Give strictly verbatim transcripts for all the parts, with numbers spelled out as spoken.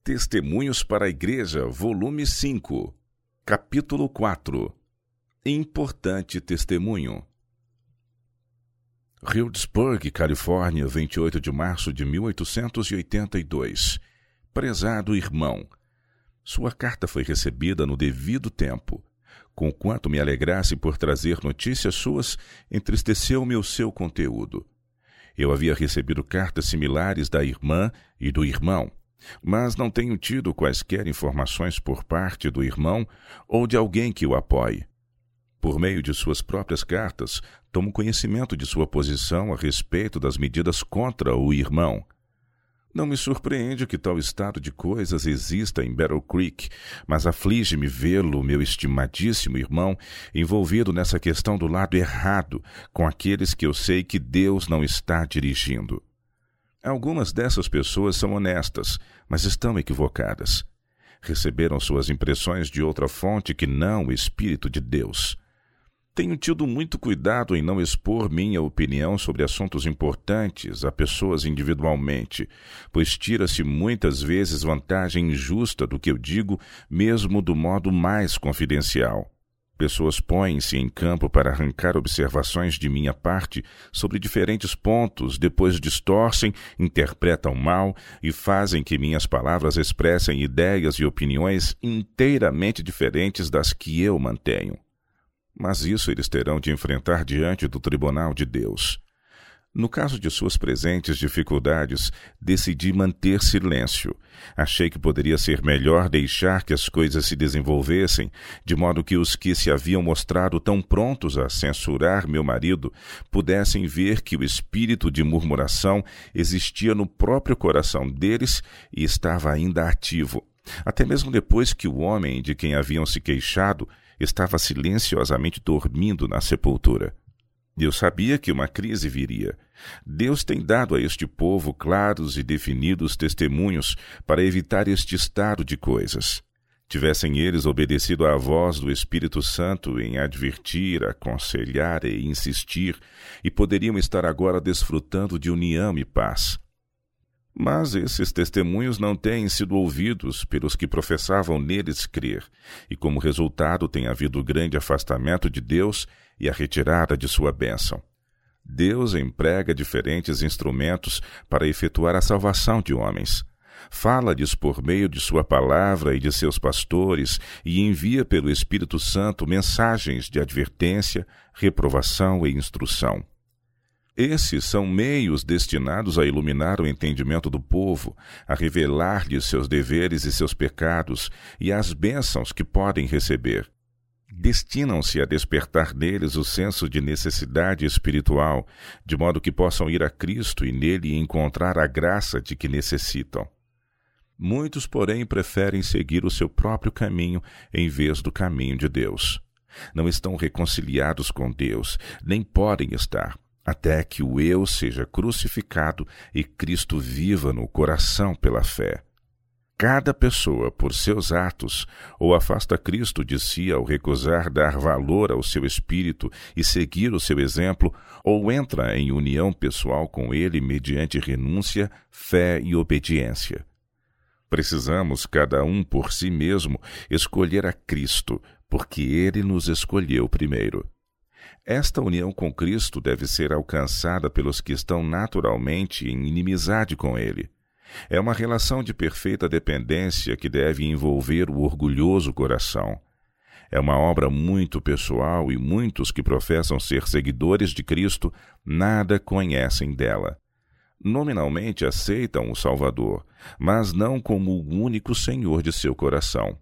Testemunhos para a Igreja, volume cinco, capítulo quatro. Importante testemunho. Healdsburg, Califórnia, vinte e oito de março de mil oitocentos e oitenta e dois. Prezado irmão, sua carta foi recebida no devido tempo. Conquanto me alegrasse por trazer notícias suas, entristeceu-me o seu conteúdo. Eu havia recebido cartas similares da irmã e do irmão, mas não tenho tido quaisquer informações por parte do irmão ou de alguém que o apoie. Por meio de suas próprias cartas, tomo conhecimento de sua posição a respeito das medidas contra o irmão. Não me surpreende que tal estado de coisas exista em Battle Creek, mas aflige-me vê-lo, meu estimadíssimo irmão, envolvido nessa questão do lado errado, com aqueles que eu sei que Deus não está dirigindo. Algumas dessas pessoas são honestas, mas estão equivocadas. Receberam suas impressões de outra fonte que não o Espírito de Deus. Tenho tido muito cuidado em não expor minha opinião sobre assuntos importantes a pessoas individualmente, pois tira-se muitas vezes vantagem injusta do que eu digo, mesmo do modo mais confidencial. Pessoas põem-se em campo para arrancar observações de minha parte sobre diferentes pontos, depois distorcem, interpretam mal e fazem que minhas palavras expressem ideias e opiniões inteiramente diferentes das que eu mantenho. Mas isso eles terão de enfrentar diante do tribunal de Deus. No caso de suas presentes dificuldades, decidi manter silêncio. Achei que poderia ser melhor deixar que as coisas se desenvolvessem, de modo que os que se haviam mostrado tão prontos a censurar meu marido pudessem ver que o espírito de murmuração existia no próprio coração deles e estava ainda ativo, até mesmo depois que o homem de quem haviam se queixado estava silenciosamente dormindo na sepultura. Eu sabia que uma crise viria. Deus tem dado a este povo claros e definidos testemunhos para evitar este estado de coisas. Tivessem eles obedecido à voz do Espírito Santo em advertir, aconselhar e insistir, e poderiam estar agora desfrutando de união e paz. Mas esses testemunhos não têm sido ouvidos pelos que professavam neles crer, e como resultado tem havido grande afastamento de Deus e a retirada de sua bênção. Deus emprega diferentes instrumentos para efetuar a salvação de homens. Fala-lhes por meio de sua palavra e de seus pastores e envia pelo Espírito Santo mensagens de advertência, reprovação e instrução. Esses são meios destinados a iluminar o entendimento do povo, a revelar-lhes seus deveres e seus pecados e as bênçãos que podem receber. Destinam-se a despertar neles o senso de necessidade espiritual, de modo que possam ir a Cristo e nele encontrar a graça de que necessitam. Muitos, porém, preferem seguir o seu próprio caminho em vez do caminho de Deus. Não estão reconciliados com Deus, nem podem estar, até que o eu seja crucificado e Cristo viva no coração pela fé. Cada pessoa, por seus atos, ou afasta Cristo de si ao recusar dar valor ao seu espírito e seguir o seu exemplo, ou entra em união pessoal com ele mediante renúncia, fé e obediência. Precisamos, cada um por si mesmo, escolher a Cristo, porque ele nos escolheu primeiro. Esta união com Cristo deve ser alcançada pelos que estão naturalmente em inimizade com Ele. É uma relação de perfeita dependência que deve envolver o orgulhoso coração. É uma obra muito pessoal e muitos que professam ser seguidores de Cristo nada conhecem dela. Nominalmente aceitam o Salvador, mas não como o único Senhor de seu coração.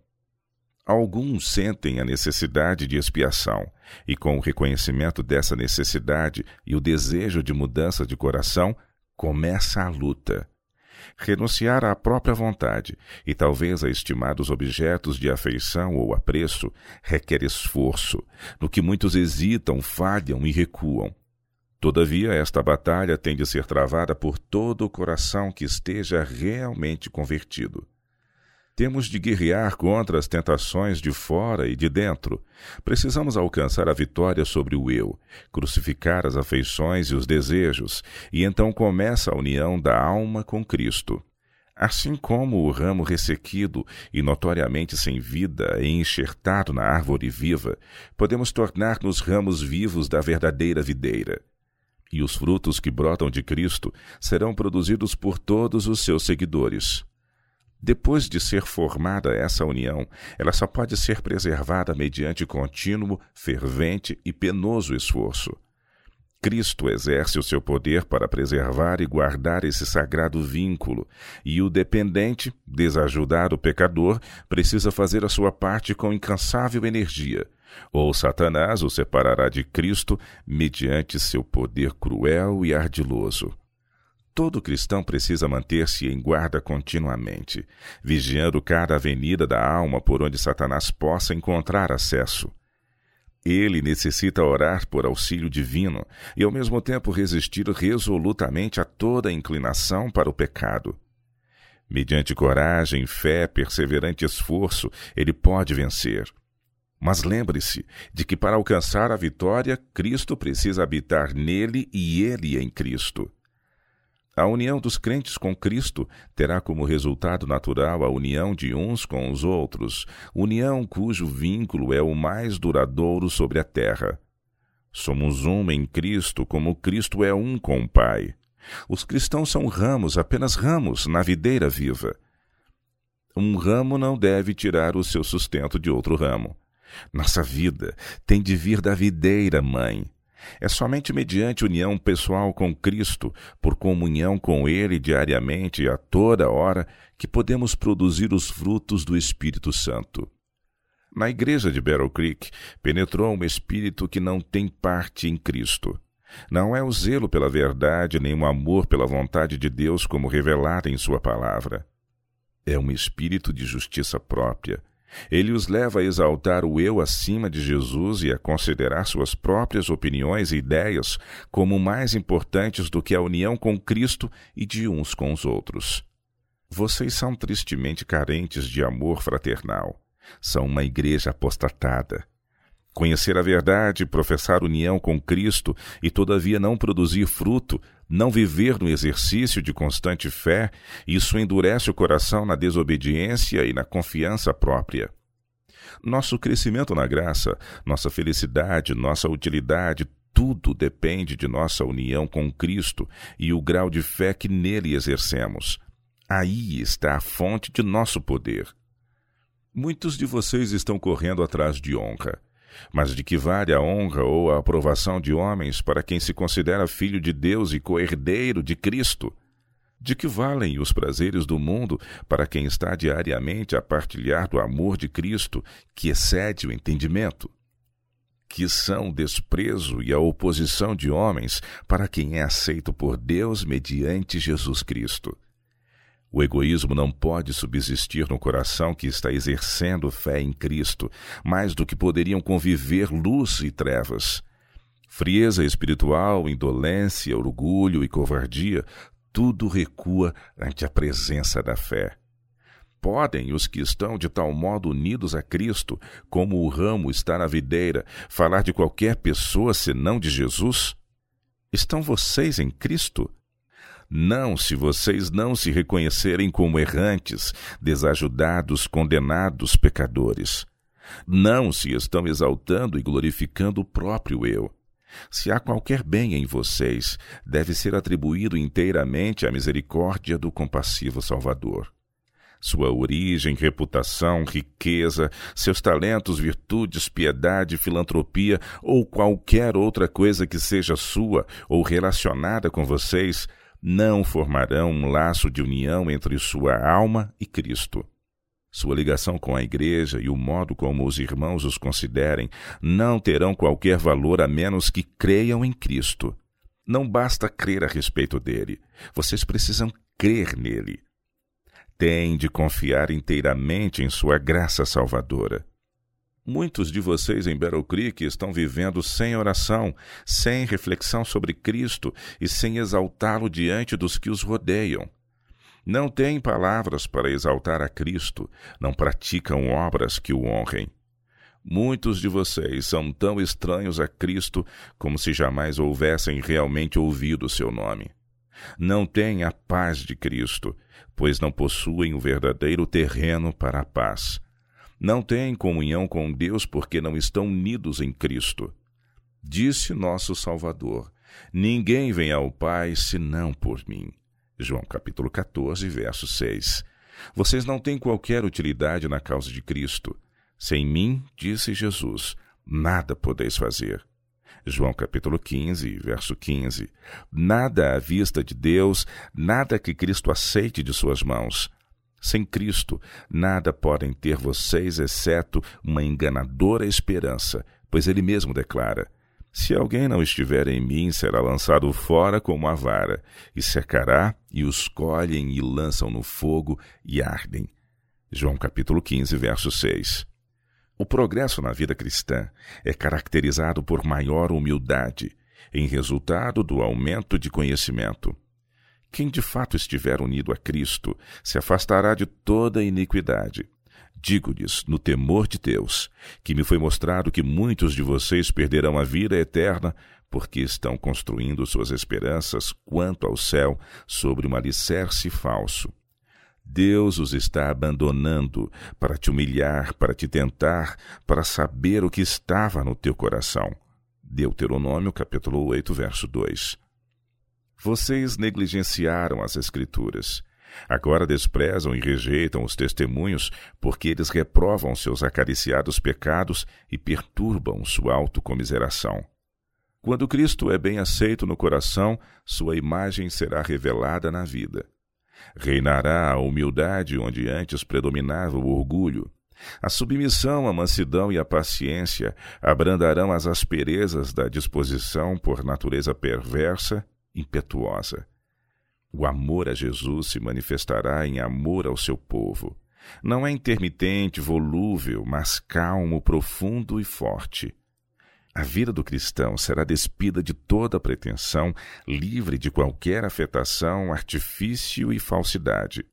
Alguns sentem a necessidade de expiação, e com o reconhecimento dessa necessidade e o desejo de mudança de coração, começa a luta. Renunciar à própria vontade, e talvez a estimados objetos de afeição ou apreço, requer esforço, no que muitos hesitam, falham e recuam. Todavia, esta batalha tem de ser travada por todo o coração que esteja realmente convertido. Temos de guerrear contra as tentações de fora e de dentro. Precisamos alcançar a vitória sobre o eu, crucificar as afeições e os desejos, e então começa a união da alma com Cristo. Assim como o ramo ressequido e notoriamente sem vida é enxertado na árvore viva, podemos tornar-nos ramos vivos da verdadeira videira. E os frutos que brotam de Cristo serão produzidos por todos os seus seguidores. Depois de ser formada essa união, ela só pode ser preservada mediante contínuo, fervente e penoso esforço. Cristo exerce o seu poder para preservar e guardar esse sagrado vínculo, e o dependente, desajudado pecador, precisa fazer a sua parte com incansável energia, ou Satanás o separará de Cristo mediante seu poder cruel e ardiloso. Todo cristão precisa manter-se em guarda continuamente, vigiando cada avenida da alma por onde Satanás possa encontrar acesso. Ele necessita orar por auxílio divino e, ao mesmo tempo, resistir resolutamente a toda inclinação para o pecado. Mediante coragem, fé, perseverante esforço, ele pode vencer. Mas lembre-se de que, para alcançar a vitória, Cristo precisa habitar nele e ele em Cristo. A união dos crentes com Cristo terá como resultado natural a união de uns com os outros, união cujo vínculo é o mais duradouro sobre a terra. Somos um em Cristo, como Cristo é um com o Pai. Os cristãos são ramos, apenas ramos, na videira viva. Um ramo não deve tirar o seu sustento de outro ramo. Nossa vida tem de vir da videira mãe. É somente mediante união pessoal com Cristo, por comunhão com Ele diariamente e a toda hora, que podemos produzir os frutos do Espírito Santo. Na igreja de Battle Creek, penetrou um espírito que não tem parte em Cristo. Não é o zelo pela verdade, nem o amor pela vontade de Deus como revelada em sua palavra. É um espírito de justiça própria. Ele os leva a exaltar o eu acima de Jesus e a considerar suas próprias opiniões e ideias como mais importantes do que a união com Cristo e de uns com os outros. Vocês são tristemente carentes de amor fraternal. São uma igreja apostatada. Conhecer a verdade, professar união com Cristo e todavia não produzir fruto, não viver no exercício de constante fé, isso endurece o coração na desobediência e na confiança própria. Nosso crescimento na graça, nossa felicidade, nossa utilidade, tudo depende de nossa união com Cristo e o grau de fé que nele exercemos. Aí está a fonte de nosso poder. Muitos de vocês estão correndo atrás de honra. Mas de que vale a honra ou a aprovação de homens para quem se considera filho de Deus e co-herdeiro de Cristo? De que valem os prazeres do mundo para quem está diariamente a partilhar do amor de Cristo, que excede o entendimento? Que são o desprezo e a oposição de homens para quem é aceito por Deus mediante Jesus Cristo? O egoísmo não pode subsistir no coração que está exercendo fé em Cristo, mais do que poderiam conviver luz e trevas. Frieza espiritual, indolência, orgulho e covardia, tudo recua ante a presença da fé. Podem os que estão de tal modo unidos a Cristo, como o ramo está na videira, falar de qualquer pessoa senão de Jesus? Estão vocês em Cristo? Não, se vocês não se reconhecerem como errantes, desajudados, condenados, pecadores. Não se estão exaltando e glorificando o próprio eu. Se há qualquer bem em vocês, deve ser atribuído inteiramente à misericórdia do compassivo Salvador. Sua origem, reputação, riqueza, seus talentos, virtudes, piedade, filantropia ou qualquer outra coisa que seja sua ou relacionada com vocês, não formarão um laço de união entre sua alma e Cristo. Sua ligação com a igreja e o modo como os irmãos os considerem não terão qualquer valor a menos que creiam em Cristo. Não basta crer a respeito dele, vocês precisam crer nele. Têm de confiar inteiramente em sua graça salvadora. Muitos de vocês em Battle Creek estão vivendo sem oração, sem reflexão sobre Cristo e sem exaltá-lo diante dos que os rodeiam. Não têm palavras para exaltar a Cristo, não praticam obras que o honrem. Muitos de vocês são tão estranhos a Cristo como se jamais houvessem realmente ouvido seu nome. Não têm a paz de Cristo, pois não possuem o verdadeiro terreno para a paz. Não têm comunhão com Deus porque não estão unidos em Cristo. Disse nosso Salvador: ninguém vem ao Pai senão por mim. João capítulo quatorze, verso seis. Vocês não têm qualquer utilidade na causa de Cristo. Sem mim, disse Jesus, nada podeis fazer. João capítulo quinze, verso quinze. Nada à vista de Deus, nada que Cristo aceite de suas mãos. Sem Cristo, nada podem ter vocês, exceto uma enganadora esperança, pois ele mesmo declara: se alguém não estiver em mim, será lançado fora como a vara, e secará, e os colhem e lançam no fogo e ardem. João capítulo quinze, verso seis. O progresso na vida cristã é caracterizado por maior humildade, em resultado do aumento de conhecimento. Quem de fato estiver unido a Cristo se afastará de toda iniquidade. Digo-lhes, no temor de Deus, que me foi mostrado que muitos de vocês perderão a vida eterna porque estão construindo suas esperanças quanto ao céu sobre um alicerce falso. Deus os está abandonando para te humilhar, para te tentar, para saber o que estava no teu coração. Deuteronômio, capítulo oito, verso dois. Vocês negligenciaram as Escrituras. Agora desprezam e rejeitam os testemunhos, porque eles reprovam seus acariciados pecados e perturbam sua autocomiseração. Quando Cristo é bem aceito no coração, sua imagem será revelada na vida. Reinará a humildade onde antes predominava o orgulho. A submissão, a mansidão e a paciência abrandarão as asperezas da disposição por natureza perversa, impetuosa. O amor a Jesus se manifestará em amor ao seu povo. Não é intermitente, volúvel, mas calmo, profundo e forte. A vida do cristão será despida de toda pretensão, livre de qualquer afetação, artifício e falsidade.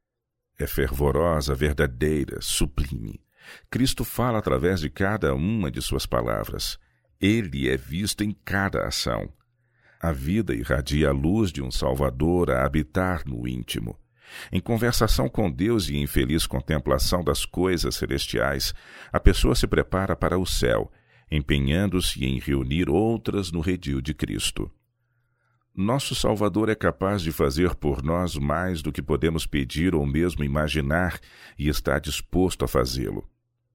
É fervorosa, verdadeira, sublime. Cristo fala através de cada uma de suas palavras. Ele é visto em cada ação. A vida irradia a luz de um Salvador a habitar no íntimo. Em conversação com Deus e em feliz contemplação das coisas celestiais, a pessoa se prepara para o céu, empenhando-se em reunir outras no redil de Cristo. Nosso Salvador é capaz de fazer por nós mais do que podemos pedir ou mesmo imaginar e está disposto a fazê-lo.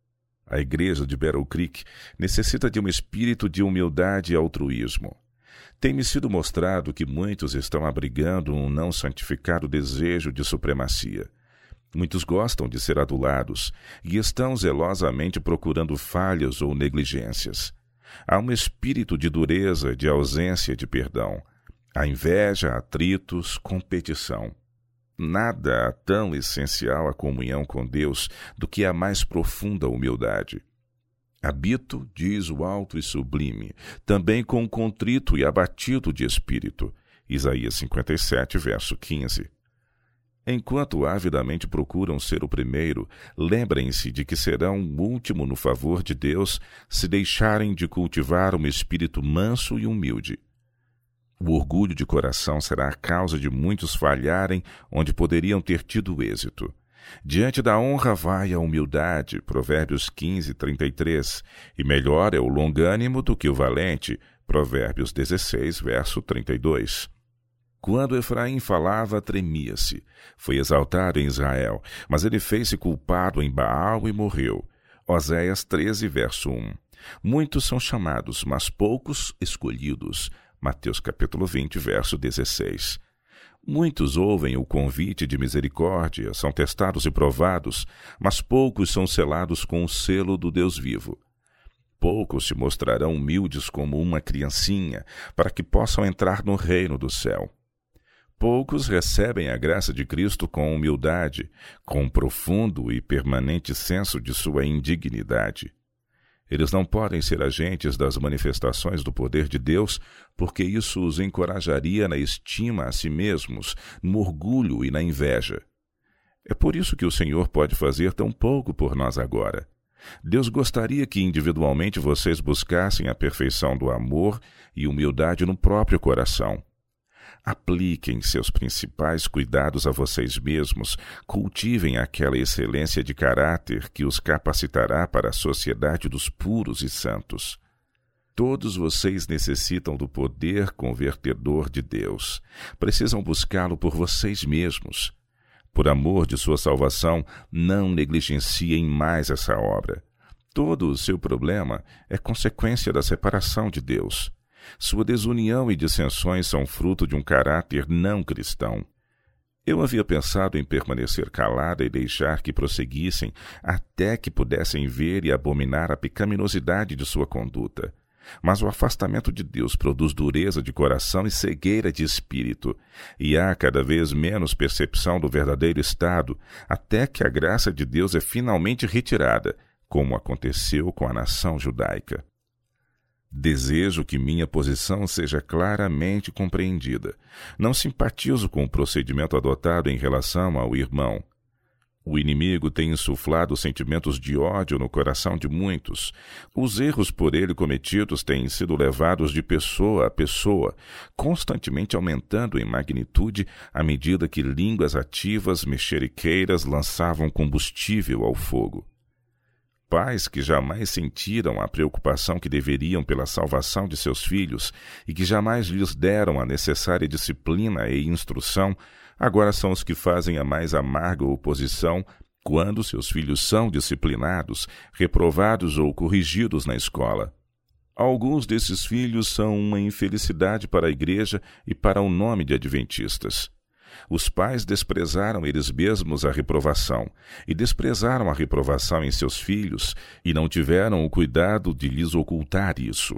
A igreja de Battle Creek necessita de um espírito de humildade e altruísmo. Tem-me sido mostrado que muitos estão abrigando um não santificado desejo de supremacia. Muitos gostam de ser adulados e estão zelosamente procurando falhas ou negligências. Há um espírito de dureza, de ausência de perdão. Há inveja, atritos, competição. Nada há tão essencial à comunhão com Deus do que a mais profunda humildade. Habito, diz o alto e sublime, também com contrito e abatido de espírito. Isaías cinquenta e sete, verso quinze. Enquanto avidamente procuram ser o primeiro, lembrem-se de que serão o último no favor de Deus se deixarem de cultivar um espírito manso e humilde. O orgulho de coração será a causa de muitos falharem onde poderiam ter tido êxito. Diante da honra vai a humildade, Provérbios quinze, trinta e três, e melhor é o longânimo do que o valente, Provérbios dezesseis, verso trinta e dois. Quando Efraim falava, tremia-se. Foi exaltado em Israel, mas ele fez-se culpado em Baal e morreu. Oséias treze, verso um. Muitos são chamados, mas poucos escolhidos. Mateus capítulo vinte, verso dezesseis. Muitos ouvem o convite de misericórdia, são testados e provados, mas poucos são selados com o selo do Deus vivo. Poucos se mostrarão humildes como uma criancinha, para que possam entrar no reino do céu. Poucos recebem a graça de Cristo com humildade, com um profundo e permanente senso de sua indignidade. Eles não podem ser agentes das manifestações do poder de Deus, porque isso os encorajaria na estima a si mesmos, no orgulho e na inveja. É por isso que o Senhor pode fazer tão pouco por nós agora. Deus gostaria que individualmente vocês buscassem a perfeição do amor e humildade no próprio coração. Apliquem seus principais cuidados a vocês mesmos, cultivem aquela excelência de caráter que os capacitará para a sociedade dos puros e santos. Todos vocês necessitam do poder convertedor de Deus. Precisam buscá-lo por vocês mesmos. Por amor de sua salvação, não negligenciem mais essa obra. Todo o seu problema é consequência da separação de Deus. Sua desunião e dissensões são fruto de um caráter não cristão. Eu havia pensado em permanecer calada e deixar que prosseguissem até que pudessem ver e abominar a pecaminosidade de sua conduta. Mas o afastamento de Deus produz dureza de coração e cegueira de espírito, e há cada vez menos percepção do verdadeiro estado, até que a graça de Deus é finalmente retirada, como aconteceu com a nação judaica. Desejo que minha posição seja claramente compreendida. Não simpatizo com o procedimento adotado em relação ao irmão. O inimigo tem insuflado sentimentos de ódio no coração de muitos. Os erros por ele cometidos têm sido levados de pessoa a pessoa, constantemente aumentando em magnitude à medida que línguas ativas mexeriqueiras lançavam combustível ao fogo. Pais que jamais sentiram a preocupação que deveriam pela salvação de seus filhos e que jamais lhes deram a necessária disciplina e instrução, agora são os que fazem a mais amarga oposição quando seus filhos são disciplinados, reprovados ou corrigidos na escola. Alguns desses filhos são uma infelicidade para a igreja e para o nome de adventistas. Os pais desprezaram eles mesmos a reprovação, e desprezaram a reprovação em seus filhos, e não tiveram o cuidado de lhes ocultar isso.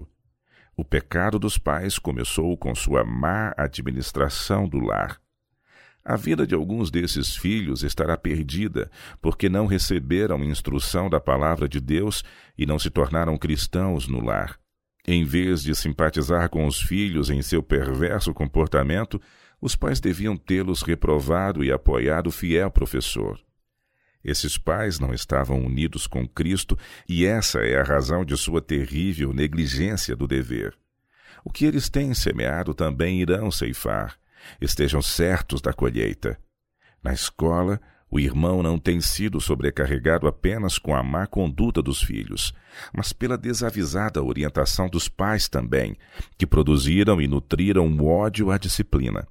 O pecado dos pais começou com sua má administração do lar. A vida de alguns desses filhos estará perdida, porque não receberam instrução da palavra de Deus e não se tornaram cristãos no lar. Em vez de simpatizar com os filhos em seu perverso comportamento, os pais deviam tê-los reprovado e apoiado o fiel professor. Esses pais não estavam unidos com Cristo e essa é a razão de sua terrível negligência do dever. O que eles têm semeado também irão ceifar. Estejam certos da colheita. Na escola, o irmão não tem sido sobrecarregado apenas com a má conduta dos filhos, mas pela desavisada orientação dos pais também, que produziram e nutriram o ódio à disciplina.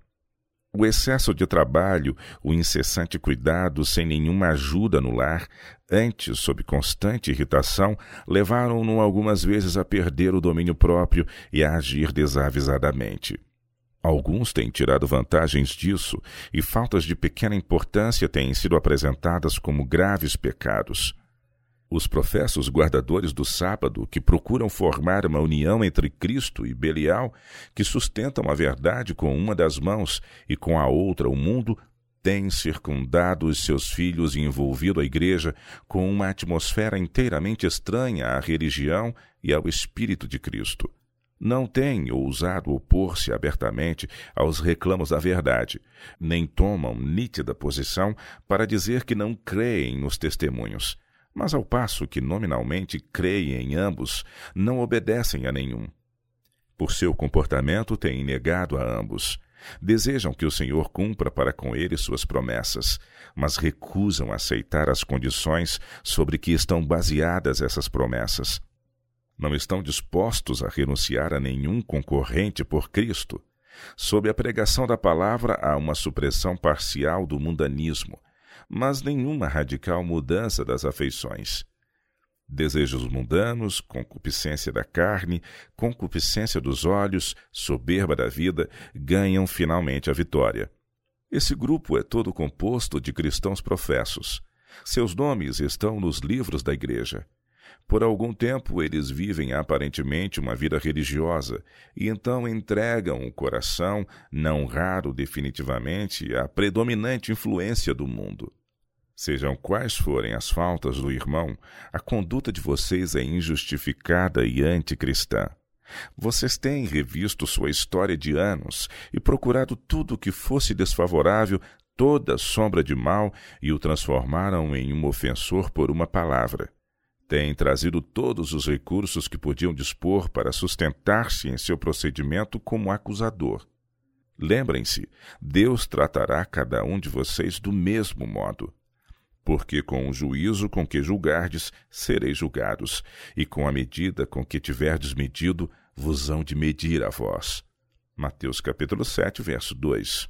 O excesso de trabalho, o incessante cuidado sem nenhuma ajuda no lar, antes sob constante irritação, levaram-no algumas vezes a perder o domínio próprio e a agir desavisadamente. Alguns têm tirado vantagens disso e faltas de pequena importância têm sido apresentadas como graves pecados. Os professos guardadores do sábado, que procuram formar uma união entre Cristo e Belial, que sustentam a verdade com uma das mãos e com a outra o mundo, têm circundado os seus filhos e envolvido a igreja com uma atmosfera inteiramente estranha à religião e ao Espírito de Cristo. Não têm ousado opor-se abertamente aos reclamos da verdade, nem tomam nítida posição para dizer que não creem nos testemunhos. Mas ao passo que nominalmente creem em ambos, não obedecem a nenhum. Por seu comportamento têm negado a ambos. Desejam que o Senhor cumpra para com eles suas promessas, mas recusam aceitar as condições sobre que estão baseadas essas promessas. Não estão dispostos a renunciar a nenhum concorrente por Cristo. Sob a pregação da palavra há uma supressão parcial do mundanismo, mas nenhuma radical mudança das afeições. Desejos mundanos, concupiscência da carne, concupiscência dos olhos, soberba da vida, ganham finalmente a vitória. Esse grupo é todo composto de cristãos professos. Seus nomes estão nos livros da igreja. Por algum tempo eles vivem aparentemente uma vida religiosa e então entregam o coração, não raro definitivamente, à predominante influência do mundo. Sejam quais forem as faltas do irmão, a conduta de vocês é injustificada e anticristã. Vocês têm revisto sua história de anos e procurado tudo o que fosse desfavorável, toda sombra de mal, e o transformaram em um ofensor por uma palavra. Têm trazido todos os recursos que podiam dispor para sustentar-se em seu procedimento como acusador. Lembrem-se, Deus tratará cada um de vocês do mesmo modo. Porque com o juízo com que julgardes, sereis julgados, e com a medida com que tiverdes medido, vos hão de medir a vós. Mateus capítulo sete, verso dois.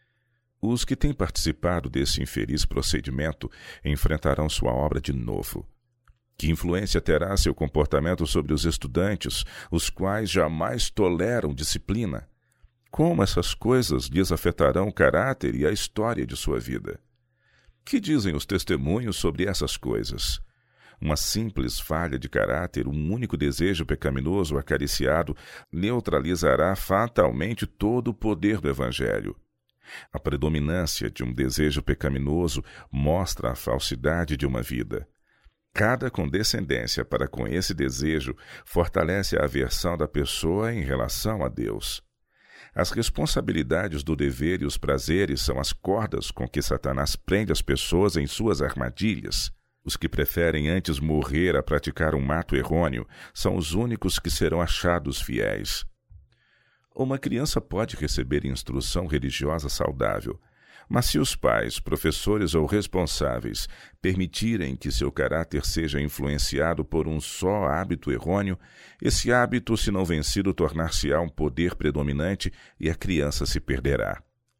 Os que têm participado desse infeliz procedimento enfrentarão sua obra de novo. Que influência terá seu comportamento sobre os estudantes, os quais jamais toleram disciplina? Como essas coisas lhes afetarão o caráter e a história de sua vida? Que dizem os testemunhos sobre essas coisas? Uma simples falha de caráter, um único desejo pecaminoso acariciado, neutralizará fatalmente todo o poder do Evangelho. A predominância de um desejo pecaminoso mostra a falsidade de uma vida. Cada condescendência para com esse desejo fortalece a aversão da pessoa em relação a Deus. As responsabilidades do dever e os prazeres são as cordas com que Satanás prende as pessoas em suas armadilhas. Os que preferem antes morrer a praticar um ato errôneo são os únicos que serão achados fiéis. Uma criança pode receber instrução religiosa saudável, mas se os pais, professores ou responsáveis permitirem que seu caráter seja influenciado por um só hábito errôneo, esse hábito, se não vencido, tornar-se-á um poder predominante e a criança se perderá.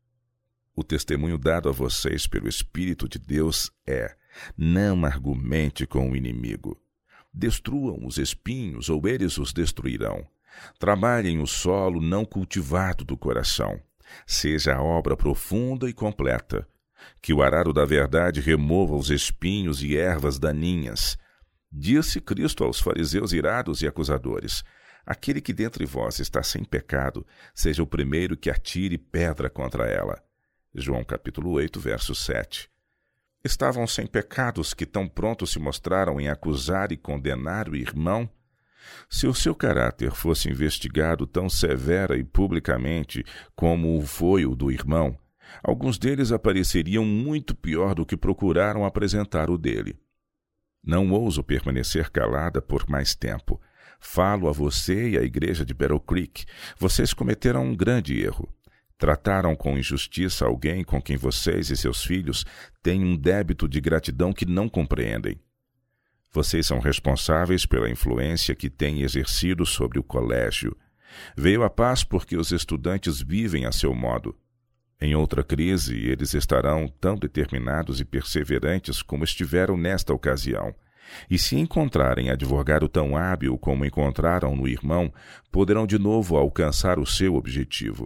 O testemunho dado a vocês pelo Espírito de Deus é: não argumente com o inimigo. Destruam os espinhos ou eles os destruirão. Trabalhem o solo não cultivado do coração. Seja a obra profunda e completa. Que o arado da verdade remova os espinhos e ervas daninhas. Disse Cristo aos fariseus irados e acusadores: aquele que dentre vós está sem pecado, seja o primeiro que atire pedra contra ela. João capítulo oito, verso sete. Estavam sem pecados que tão pronto se mostraram em acusar e condenar o irmão? Se o seu caráter fosse investigado tão severa e publicamente como o foi o do irmão, alguns deles apareceriam muito pior do que procuraram apresentar o dele. Não ouso permanecer calada por mais tempo. Falo a você e à igreja de Battle Creek. Vocês cometeram um grande erro. Trataram com injustiça alguém com quem vocês e seus filhos têm um débito de gratidão que não compreendem. Vocês são responsáveis pela influência que têm exercido sobre o colégio. Veio a paz porque os estudantes vivem a seu modo. Em outra crise, eles estarão tão determinados e perseverantes como estiveram nesta ocasião. E se encontrarem advogado tão hábil como encontraram no irmão, poderão de novo alcançar o seu objetivo.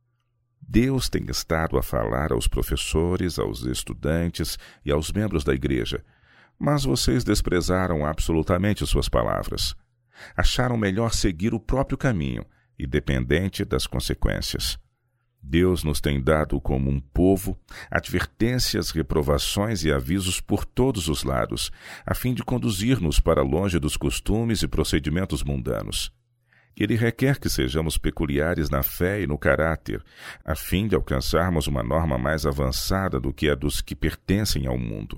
Deus tem estado a falar aos professores, aos estudantes e aos membros da igreja, mas vocês desprezaram absolutamente suas palavras. Acharam melhor seguir o próprio caminho, independente das consequências. Deus nos tem dado como um povo advertências, reprovações e avisos por todos os lados, a fim de conduzir-nos para longe dos costumes e procedimentos mundanos. Ele requer que sejamos peculiares na fé e no caráter, a fim de alcançarmos uma norma mais avançada do que a dos que pertencem ao mundo.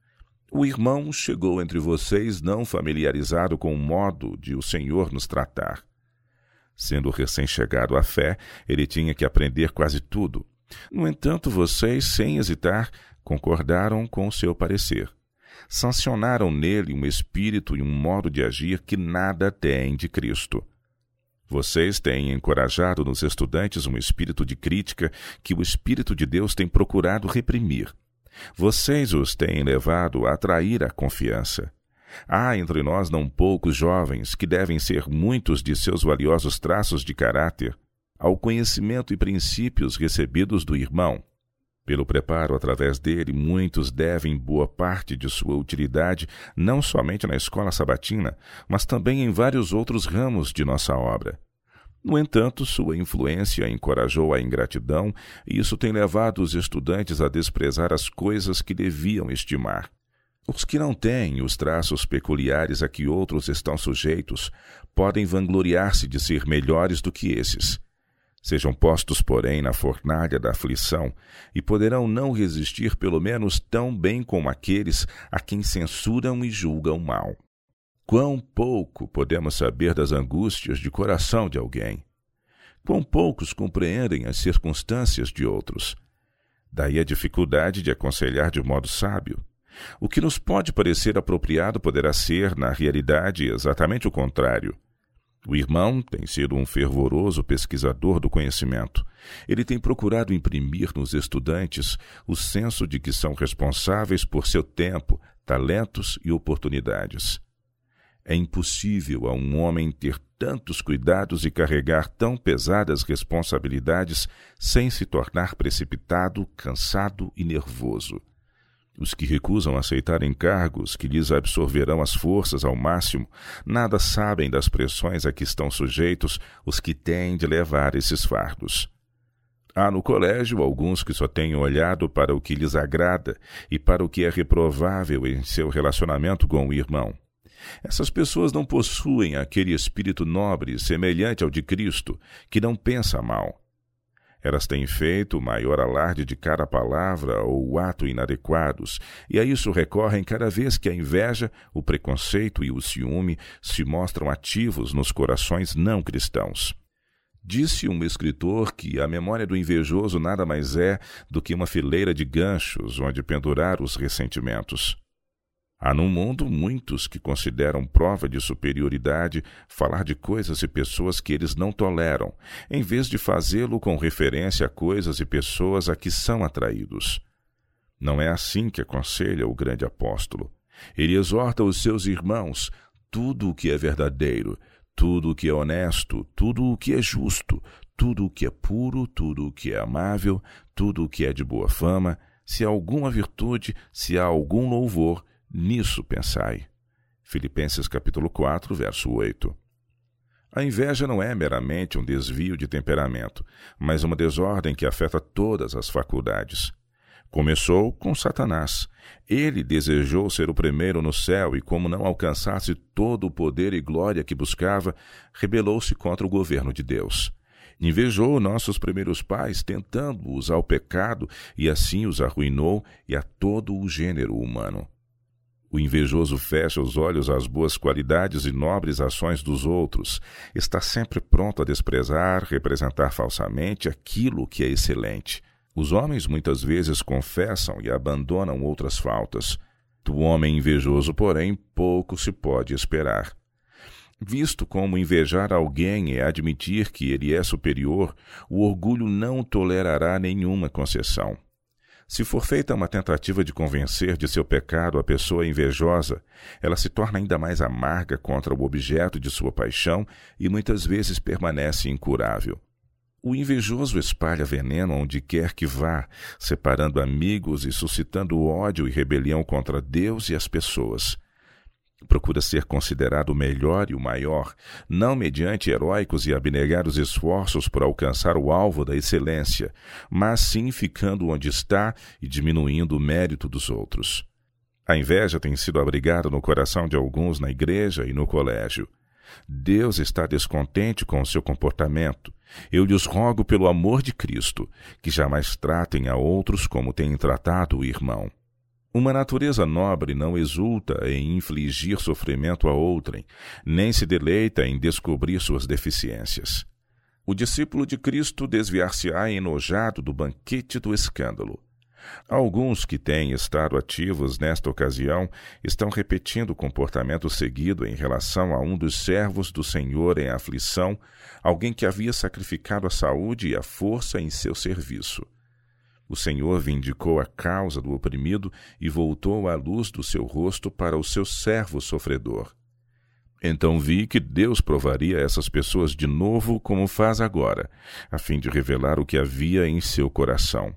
O irmão chegou entre vocês não familiarizado com o modo de o Senhor nos tratar. Sendo recém-chegado à fé, ele tinha que aprender quase tudo. No entanto, vocês, sem hesitar, concordaram com o seu parecer. Sancionaram nele um espírito e um modo de agir que nada têm de Cristo. Vocês têm encorajado nos estudantes um espírito de crítica que o Espírito de Deus tem procurado reprimir. Vocês os têm levado a atrair a confiança. Há entre nós não poucos jovens que devem ser muitos de seus valiosos traços de caráter ao conhecimento e princípios recebidos do irmão. Pelo preparo através dele, muitos devem boa parte de sua utilidade não somente na escola sabatina, mas também em vários outros ramos de nossa obra. No entanto, sua influência encorajou a ingratidão e isso tem levado os estudantes a desprezar as coisas que deviam estimar. Os que não têm os traços peculiares a que outros estão sujeitos podem vangloriar-se de ser melhores do que esses. Sejam postos, porém, na fornalha da aflição e poderão não resistir pelo menos tão bem como aqueles a quem censuram e julgam mal. Quão pouco podemos saber das angústias de coração de alguém! Quão poucos compreendem as circunstâncias de outros. Daí a dificuldade de aconselhar de modo sábio. O que nos pode parecer apropriado poderá ser, na realidade, exatamente o contrário. O irmão tem sido um fervoroso pesquisador do conhecimento. Ele tem procurado imprimir nos estudantes o senso de que são responsáveis por seu tempo, talentos e oportunidades. É impossível a um homem ter tantos cuidados e carregar tão pesadas responsabilidades sem se tornar precipitado, cansado e nervoso. Os que recusam aceitar encargos que lhes absorverão as forças ao máximo, nada sabem das pressões a que estão sujeitos os que têm de levar esses fardos. Há no colégio alguns que só têm olhado para o que lhes agrada e para o que é reprovável em seu relacionamento com o irmão. Essas pessoas não possuem aquele espírito nobre semelhante ao de Cristo, que não pensa mal. Elas têm feito o maior alarde de cada palavra ou ato inadequados, e a isso recorrem cada vez que a inveja, o preconceito e o ciúme se mostram ativos nos corações não cristãos. Disse um escritor que a memória do invejoso nada mais é do que uma fileira de ganchos onde pendurar os ressentimentos. Há no mundo muitos que consideram prova de superioridade falar de coisas e pessoas que eles não toleram, em vez de fazê-lo com referência a coisas e pessoas a que são atraídos. Não é assim que aconselha o grande apóstolo. Ele exorta os seus irmãos: tudo o que é verdadeiro, tudo o que é honesto, tudo o que é justo, tudo o que é puro, tudo o que é amável, tudo o que é de boa fama, se há alguma virtude, se há algum louvor, nisso pensai. Filipenses capítulo quatro, verso oito. A inveja não é meramente um desvio de temperamento, mas uma desordem que afeta todas as faculdades. Começou com Satanás. Ele desejou ser o primeiro no céu e, como não alcançasse todo o poder e glória que buscava, rebelou-se contra o governo de Deus. Invejou nossos primeiros pais, tentando-os ao pecado, e assim os arruinou e a todo o gênero humano. O invejoso fecha os olhos às boas qualidades e nobres ações dos outros. Está sempre pronto a desprezar, representar falsamente aquilo que é excelente. Os homens muitas vezes confessam e abandonam outras faltas. Do homem invejoso, porém, pouco se pode esperar. Visto como invejar alguém é admitir que ele é superior, o orgulho não tolerará nenhuma concessão. Se for feita uma tentativa de convencer de seu pecado a pessoa invejosa, ela se torna ainda mais amarga contra o objeto de sua paixão e muitas vezes permanece incurável. O invejoso espalha veneno onde quer que vá, separando amigos e suscitando ódio e rebelião contra Deus e as pessoas. Procura ser considerado o melhor e o maior, não mediante heróicos e abnegados esforços por alcançar o alvo da excelência, mas sim ficando onde está e diminuindo o mérito dos outros. A inveja tem sido abrigada no coração de alguns na igreja e no colégio. Deus está descontente com o seu comportamento. Eu lhes rogo pelo amor de Cristo, que jamais tratem a outros como têm tratado o irmão. Uma natureza nobre não exulta em infligir sofrimento a outrem, nem se deleita em descobrir suas deficiências. O discípulo de Cristo desviar-se-á enojado do banquete do escândalo. Alguns que têm estado ativos nesta ocasião estão repetindo o comportamento seguido em relação a um dos servos do Senhor em aflição, alguém que havia sacrificado a saúde e a força em seu serviço. O Senhor vindicou a causa do oprimido e voltou a luz do seu rosto para o seu servo sofredor. Então vi que Deus provaria essas pessoas de novo como faz agora, a fim de revelar o que havia em seu coração.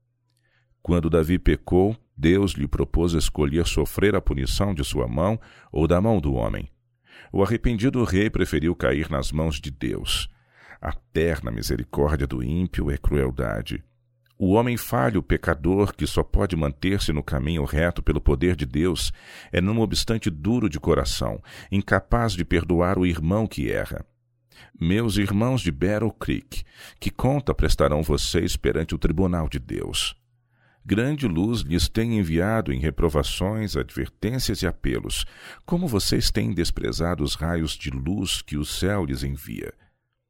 Quando Davi pecou, Deus lhe propôs escolher sofrer a punição de sua mão ou da mão do homem. O arrependido rei preferiu cair nas mãos de Deus. A terna misericórdia do ímpio é crueldade. O homem falho, pecador, que só pode manter-se no caminho reto pelo poder de Deus, é, não obstante duro de coração, incapaz de perdoar o irmão que erra. Meus irmãos de Battle Creek, que conta prestarão vocês perante o tribunal de Deus? Grande luz lhes tem enviado em reprovações, advertências e apelos. Como vocês têm desprezado os raios de luz que o céu lhes envia?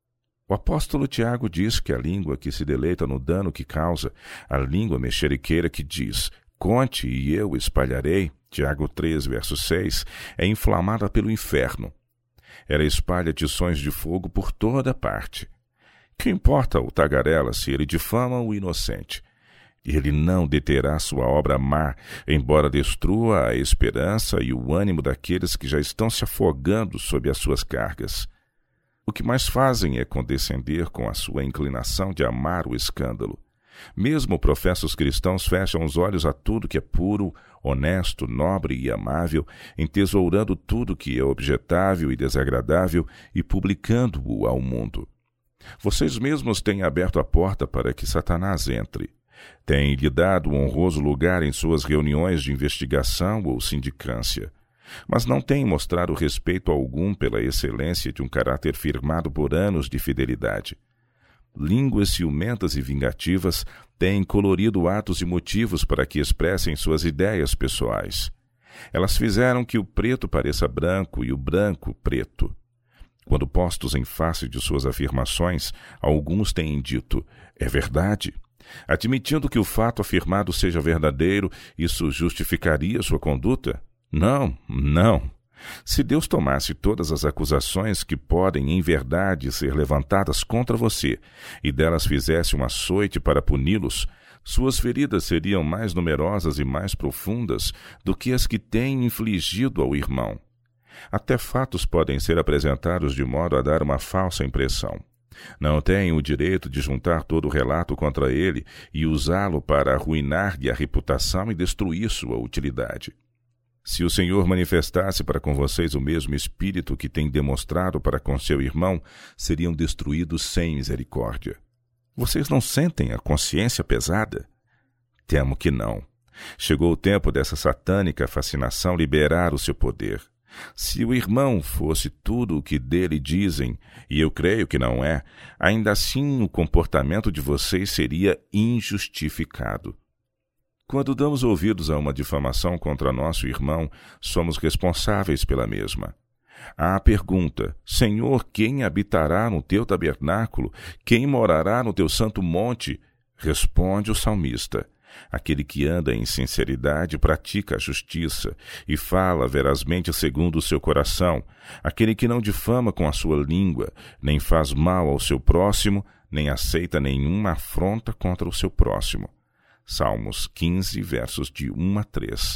O apóstolo Tiago diz que a língua que se deleita no dano que causa, a língua mexeriqueira que diz, conte e eu espalharei, Tiago três, verso seis, é inflamada pelo inferno. Ela espalha tições de fogo por toda parte. Que importa o tagarela se ele difama o inocente? Ele não deterá sua obra má, embora destrua a esperança e o ânimo daqueles que já estão se afogando sob as suas cargas. O que mais fazem é condescender com a sua inclinação de amar o escândalo. Mesmo professos cristãos fecham os olhos a tudo que é puro, honesto, nobre e amável, entesourando tudo que é objetável e desagradável e publicando-o ao mundo. Vocês mesmos têm aberto a porta para que Satanás entre. Têm lhe dado um honroso lugar em suas reuniões de investigação ou sindicância, mas não têm mostrado respeito algum pela excelência de um caráter firmado por anos de fidelidade. Línguas ciumentas e vingativas têm colorido atos e motivos para que expressem suas ideias pessoais. Elas fizeram que o preto pareça branco e o branco preto. Quando postos em face de suas afirmações, alguns têm dito, é verdade. Admitindo que o fato afirmado seja verdadeiro, isso justificaria sua conduta? Não, não. Se Deus tomasse todas as acusações que podem, em verdade, ser levantadas contra você e delas fizesse um açoite para puni-los, suas feridas seriam mais numerosas e mais profundas do que as que tem infligido ao irmão. Até fatos podem ser apresentados de modo a dar uma falsa impressão. Não tem o direito de juntar todo o relato contra ele e usá-lo para arruinar-lhe a reputação e destruir sua utilidade. Se o Senhor manifestasse para com vocês o mesmo espírito que tem demonstrado para com seu irmão, seriam destruídos sem misericórdia. Vocês não sentem a consciência pesada? Temo que não. Chegou o tempo dessa satânica fascinação liberar o seu poder. Se o irmão fosse tudo o que dele dizem, e eu creio que não é, ainda assim o comportamento de vocês seria injustificado. Quando damos ouvidos a uma difamação contra nosso irmão, somos responsáveis pela mesma. À pergunta, Senhor, quem habitará no teu tabernáculo? Quem morará no teu santo monte? Responde o salmista. Aquele que anda em sinceridade pratica a justiça e fala verazmente segundo o seu coração. Aquele que não difama com a sua língua, nem faz mal ao seu próximo, nem aceita nenhuma afronta contra o seu próximo. Salmos quinze, versos de um a três.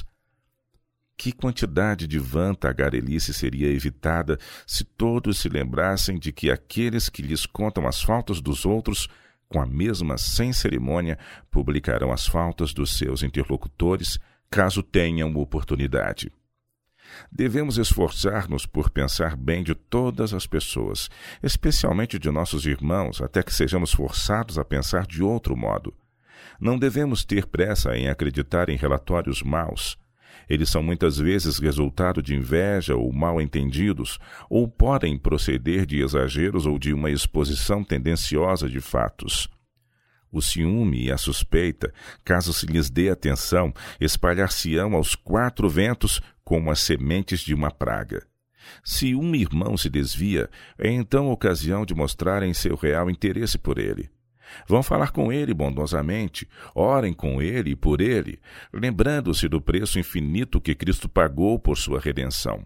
Que quantidade de vã tagarelice seria evitada se todos se lembrassem de que aqueles que lhes contam as faltas dos outros, com a mesma sem cerimônia, publicarão as faltas dos seus interlocutores, caso tenham oportunidade. Devemos esforçar-nos por pensar bem de todas as pessoas, especialmente de nossos irmãos, até que sejamos forçados a pensar de outro modo. Não devemos ter pressa em acreditar em relatórios maus. Eles são muitas vezes resultado de inveja ou mal-entendidos, ou podem proceder de exageros ou de uma exposição tendenciosa de fatos. O ciúme e a suspeita, caso se lhes dê atenção, espalhar-se-ão aos quatro ventos como as sementes de uma praga. Se um irmão se desvia, é então ocasião de mostrarem seu real interesse por ele. Vão falar com ele bondosamente, orem com ele e por ele, lembrando-se do preço infinito que Cristo pagou por sua redenção.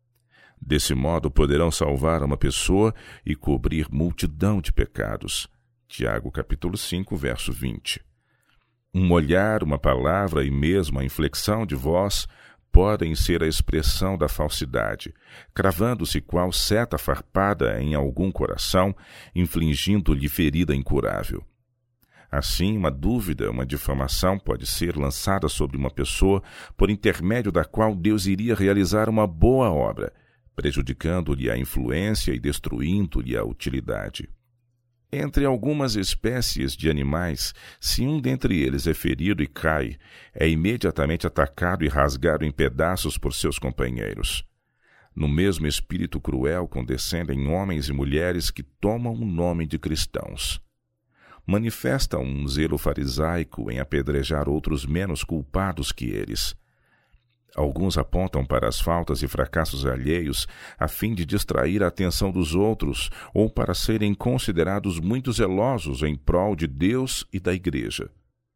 Desse modo poderão salvar uma pessoa e cobrir multidão de pecados. Tiago capítulo cinco, verso vinte. Um olhar, uma palavra e mesmo a inflexão de voz podem ser a expressão da falsidade, cravando-se qual seta farpada em algum coração, infligindo-lhe ferida incurável. Assim, uma dúvida, uma difamação pode ser lançada sobre uma pessoa por intermédio da qual Deus iria realizar uma boa obra, prejudicando-lhe a influência e destruindo-lhe a utilidade. Entre algumas espécies de animais, se um dentre eles é ferido e cai, é imediatamente atacado e rasgado em pedaços por seus companheiros. No mesmo espírito cruel condescendem homens e mulheres que tomam o nome de cristãos. Manifestam um zelo farisaico em apedrejar outros menos culpados que eles. Alguns apontam para as faltas e fracassos alheios a fim de distrair a atenção dos outros ou para serem considerados muito zelosos em prol de Deus e da Igreja.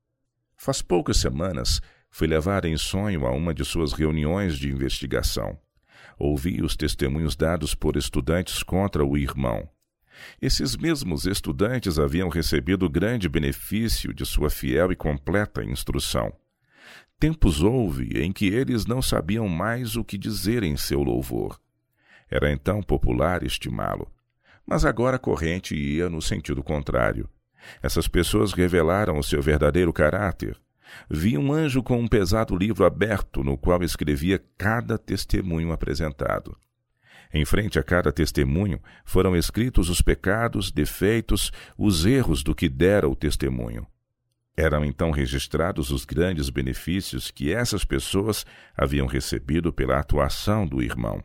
Faz poucas semanas, fui levar em sonho a uma de suas reuniões de investigação. Ouvi os testemunhos dados por estudantes contra o irmão. Esses mesmos estudantes haviam recebido grande benefício de sua fiel e completa instrução. Tempos houve em que eles não sabiam mais o que dizer em seu louvor. Era então popular estimá-lo, mas agora a corrente ia no sentido contrário. Essas pessoas revelaram o seu verdadeiro caráter. Vi um anjo com um pesado livro aberto no qual escrevia cada testemunho apresentado. Em frente a cada testemunho foram escritos os pecados, defeitos, os erros do que dera o testemunho. Eram então registrados os grandes benefícios que essas pessoas haviam recebido pela atuação do irmão.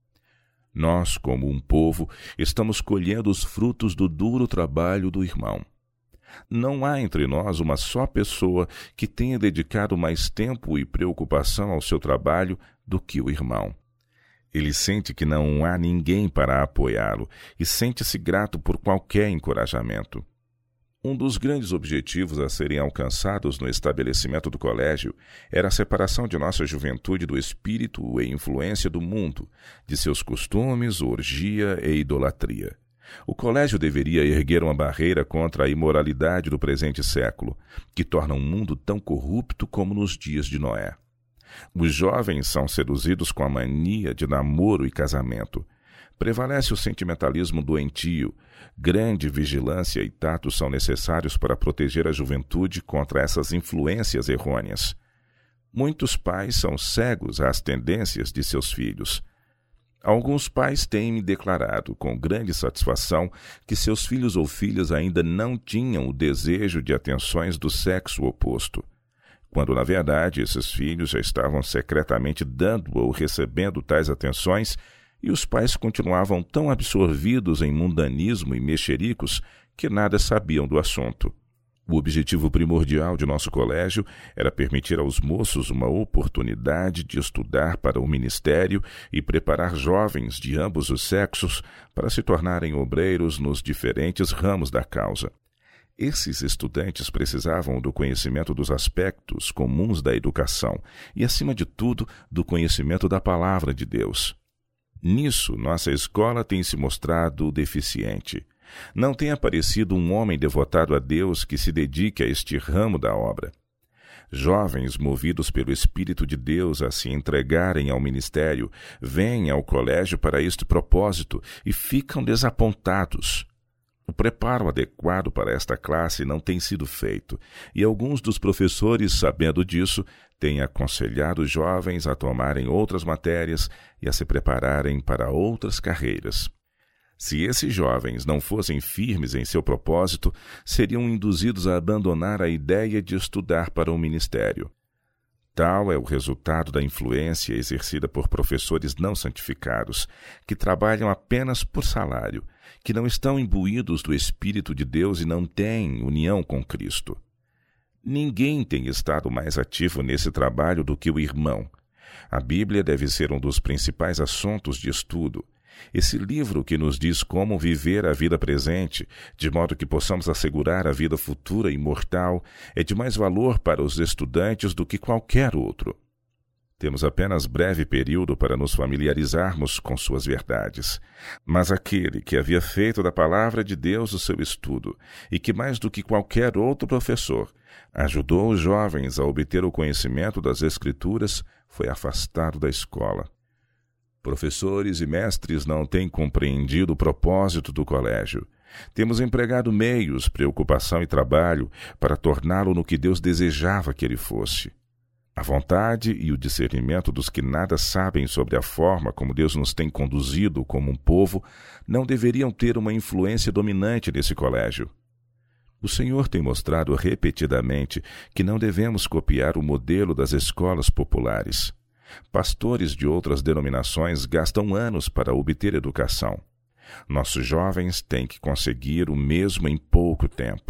Nós, como um povo, estamos colhendo os frutos do duro trabalho do irmão. Não há entre nós uma só pessoa que tenha dedicado mais tempo e preocupação ao seu trabalho do que o irmão. Ele sente que não há ninguém para apoiá-lo e sente-se grato por qualquer encorajamento. Um dos grandes objetivos a serem alcançados no estabelecimento do colégio era a separação de nossa juventude do espírito e influência do mundo, de seus costumes, orgia e idolatria. O colégio deveria erguer uma barreira contra a imoralidade do presente século, que torna um mundo tão corrupto como nos dias de Noé. Os jovens são seduzidos com a mania de namoro e casamento. Prevalece o sentimentalismo doentio. Grande vigilância e tato são necessários para proteger a juventude contra essas influências errôneas. Muitos pais são cegos às tendências de seus filhos. Alguns pais têm me declarado com grande satisfação que seus filhos ou filhas ainda não tinham o desejo de atenções do sexo oposto, quando, na verdade, esses filhos já estavam secretamente dando ou recebendo tais atenções e os pais continuavam tão absorvidos em mundanismo e mexericos que nada sabiam do assunto. O objetivo primordial de nosso colégio era permitir aos moços uma oportunidade de estudar para o ministério e preparar jovens de ambos os sexos para se tornarem obreiros nos diferentes ramos da causa. Esses estudantes precisavam do conhecimento dos aspectos comuns da educação e, acima de tudo, do conhecimento da palavra de Deus. Nisso, nossa escola tem se mostrado deficiente. Não tem aparecido um homem devotado a Deus que se dedique a este ramo da obra. Jovens movidos pelo Espírito de Deus a se entregarem ao ministério vêm ao colégio para este propósito e ficam desapontados. O preparo adequado para esta classe não tem sido feito, e alguns dos professores, sabendo disso, têm aconselhado os jovens a tomarem outras matérias e a se prepararem para outras carreiras. Se esses jovens não fossem firmes em seu propósito, seriam induzidos a abandonar a ideia de estudar para o ministério. Tal é o resultado da influência exercida por professores não santificados, que trabalham apenas por salário, que não estão imbuídos do Espírito de Deus e não têm união com Cristo. Ninguém tem estado mais ativo nesse trabalho do que o irmão. A Bíblia deve ser um dos principais assuntos de estudo. Esse livro que nos diz como viver a vida presente, de modo que possamos assegurar a vida futura e imortal, é de mais valor para os estudantes do que qualquer outro. Temos apenas breve período para nos familiarizarmos com suas verdades. Mas aquele que havia feito da palavra de Deus o seu estudo, e que mais do que qualquer outro professor, ajudou os jovens a obter o conhecimento das Escrituras, foi afastado da escola. Professores e mestres não têm compreendido o propósito do colégio. Temos empregado meios, preocupação e trabalho para torná-lo no que Deus desejava que ele fosse. A vontade e o discernimento dos que nada sabem sobre a forma como Deus nos tem conduzido como um povo não deveriam ter uma influência dominante nesse colégio. O Senhor tem mostrado repetidamente que não devemos copiar o modelo das escolas populares. Pastores de outras denominações gastam anos para obter educação. Nossos jovens têm que conseguir o mesmo em pouco tempo.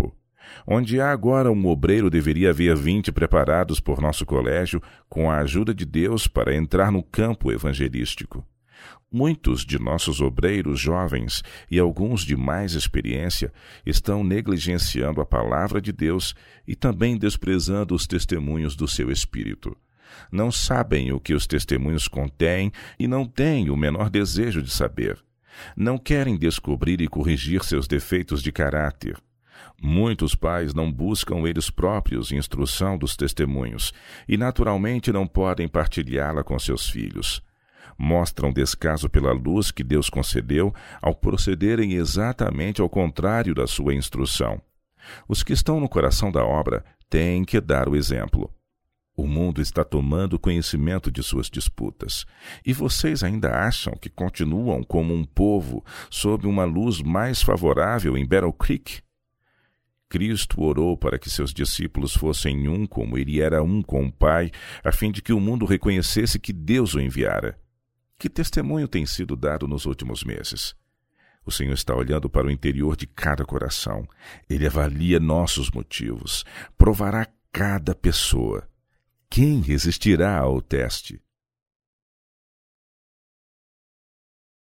Onde há agora um obreiro, deveria haver vinte preparados por nosso colégio, com a ajuda de Deus, para entrar no campo evangelístico. Muitos de nossos obreiros jovens e alguns de mais experiência estão negligenciando a palavra de Deus e também desprezando os testemunhos do seu espírito. Não sabem o que os testemunhos contêm e não têm o menor desejo de saber. Não querem descobrir e corrigir seus defeitos de caráter. Muitos pais não buscam eles próprios instrução dos testemunhos e, naturalmente, não podem partilhá-la com seus filhos. Mostram descaso pela luz que Deus concedeu ao procederem exatamente ao contrário da sua instrução. Os que estão no coração da obra têm que dar o exemplo. O mundo está tomando conhecimento de suas disputas. E vocês ainda acham que continuam como um povo sob uma luz mais favorável em Battle Creek? Cristo orou para que seus discípulos fossem um como ele era um com o Pai, a fim de que o mundo reconhecesse que Deus o enviara. Que testemunho tem sido dado nos últimos meses? O Senhor está olhando para o interior de cada coração. Ele avalia nossos motivos, provará cada pessoa. Quem resistirá ao teste?